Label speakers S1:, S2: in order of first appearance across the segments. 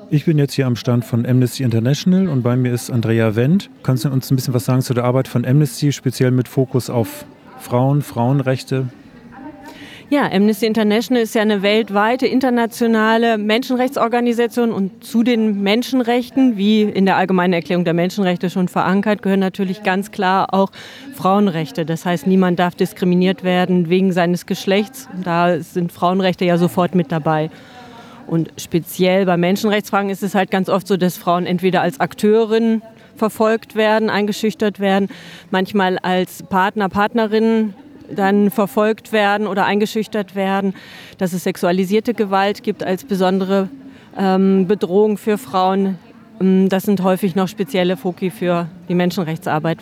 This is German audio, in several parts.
S1: Ich bin jetzt hier am Stand von Amnesty International und bei mir ist Andrea Wendt. Kannst du uns ein bisschen was sagen zu der Arbeit von Amnesty, speziell mit Fokus auf Frauen, Frauenrechte?
S2: Ja, Amnesty International ist ja eine weltweite internationale Menschenrechtsorganisation und zu den Menschenrechten, wie in der Allgemeinen Erklärung der Menschenrechte schon verankert, gehören natürlich ganz klar auch Frauenrechte. Das heißt, niemand darf diskriminiert werden wegen seines Geschlechts. Da sind Frauenrechte ja sofort mit dabei. Und speziell bei Menschenrechtsfragen ist es halt ganz oft so, dass Frauen entweder als Akteurin verfolgt werden, eingeschüchtert werden, manchmal als Partner, Partnerinnen dann verfolgt werden oder eingeschüchtert werden, dass es sexualisierte Gewalt gibt als besondere Bedrohung für Frauen. Das sind häufig noch spezielle Foki für die Menschenrechtsarbeit.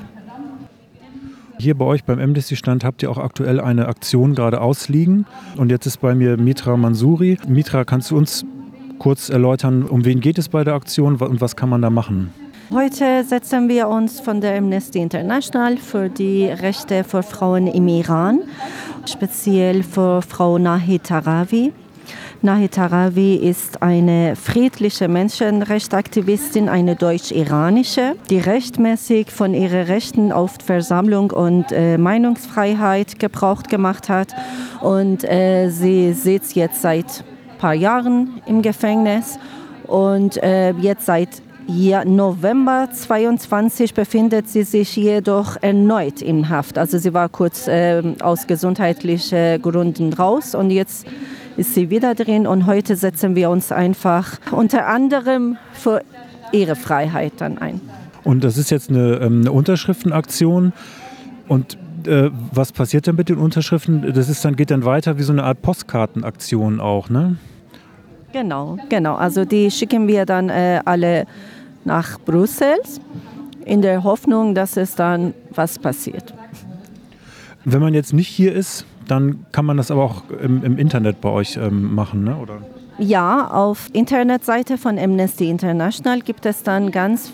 S1: Hier bei euch beim Amnesty-Stand habt ihr auch aktuell eine Aktion gerade ausliegen. Und jetzt ist bei mir Mitra Mansouri. Mitra, kannst du uns kurz erläutern, um wen geht es bei der Aktion und was kann man da machen?
S3: Heute setzen wir uns von der Amnesty International für die Rechte für Frauen im Iran, speziell für Frau Nahi Tarawi. Nahi Tarawi ist eine friedliche Menschenrechtsaktivistin, eine deutsch-iranische, die rechtmäßig von ihren Rechten auf Versammlung und Meinungsfreiheit Gebrauch gemacht hat. Und sie sitzt jetzt seit ein paar Jahren im Gefängnis und jetzt seit November 2022 befindet sie sich jedoch erneut in Haft. Also sie war kurz aus gesundheitlichen Gründen raus und jetzt ist sie wieder drin. Und heute setzen wir uns einfach unter anderem für ihre Freiheit dann ein.
S1: Und das ist jetzt eine Unterschriftenaktion. Und was passiert dann mit den Unterschriften? Das ist geht dann weiter wie so eine Art Postkartenaktion auch, ne?
S3: Genau. Also die schicken wir dann alle nach Brüssel, in der Hoffnung, dass es dann was passiert.
S1: Wenn man jetzt nicht hier ist, dann kann man das aber auch im Internet bei euch machen, ne? Oder?
S3: Ja, auf der Internetseite von Amnesty International gibt es dann ganz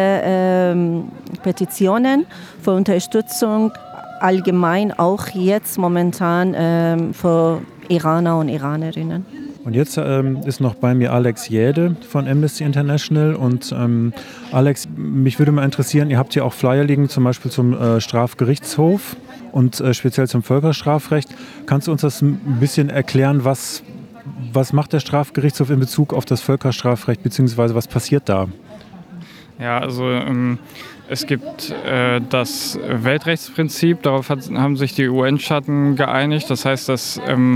S3: viele Petitionen für Unterstützung, allgemein auch jetzt momentan für Iraner und Iranerinnen.
S1: Und jetzt ist noch bei mir Alex Jäde von Amnesty International. Und Alex, mich würde mal interessieren, ihr habt hier auch Flyer liegen, zum Beispiel zum Strafgerichtshof und speziell zum Völkerstrafrecht. Kannst du uns das ein bisschen erklären, was macht der Strafgerichtshof in Bezug auf das Völkerstrafrecht, beziehungsweise was passiert da?
S4: Ja, also es gibt das Weltrechtsprinzip, darauf haben sich die UN-Staaten geeinigt. Das heißt, dass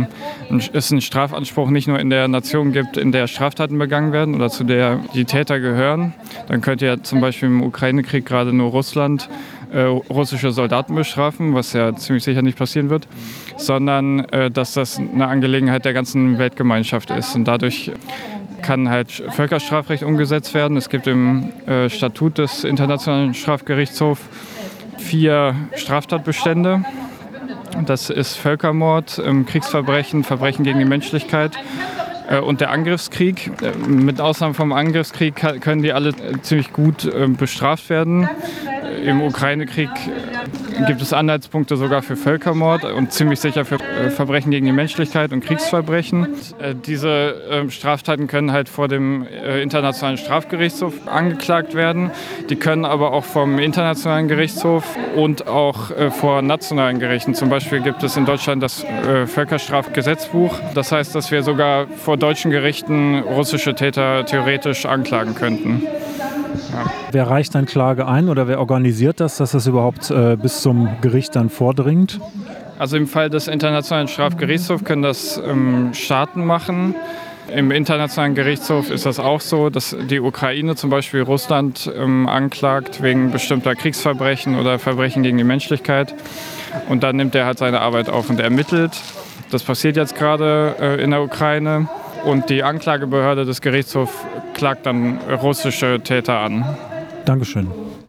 S4: es einen Strafanspruch nicht nur in der Nation gibt, in der Straftaten begangen werden oder zu der die Täter gehören. Dann könnte ja zum Beispiel im Ukraine-Krieg gerade nur Russland russische Soldaten bestrafen, was ja ziemlich sicher nicht passieren wird, sondern dass das eine Angelegenheit der ganzen Weltgemeinschaft ist. Und dadurch kann halt Völkerstrafrecht umgesetzt werden. Es gibt im Statut des Internationalen Strafgerichtshofs 4 Straftatbestände. Das ist Völkermord, Kriegsverbrechen, Verbrechen gegen die Menschlichkeit und der Angriffskrieg. Mit Ausnahme vom Angriffskrieg können die alle ziemlich gut bestraft werden. Im Ukraine-Krieg gibt es Anhaltspunkte sogar für Völkermord und ziemlich sicher für Verbrechen gegen die Menschlichkeit und Kriegsverbrechen. Diese Straftaten können halt vor dem Internationalen Strafgerichtshof angeklagt werden. Die können aber auch vom Internationalen Gerichtshof und auch vor nationalen Gerichten. Zum Beispiel gibt es in Deutschland das Völkerstrafgesetzbuch. Das heißt, dass wir sogar vor deutschen Gerichten russische Täter theoretisch anklagen könnten. Ja.
S1: Wer reicht dann Klage ein oder wer organisiert das, dass das überhaupt bis zum Gericht dann vordringt?
S4: Also im Fall des Internationalen Strafgerichtshofs können das Staaten machen. Im Internationalen Gerichtshof ist das auch so, dass die Ukraine zum Beispiel Russland anklagt wegen bestimmter Kriegsverbrechen oder Verbrechen gegen die Menschlichkeit. Und dann nimmt er halt seine Arbeit auf und ermittelt. Das passiert jetzt gerade in der Ukraine. Und die Anklagebehörde des Gerichtshofs klagt dann russische Täter an.
S1: Dankeschön.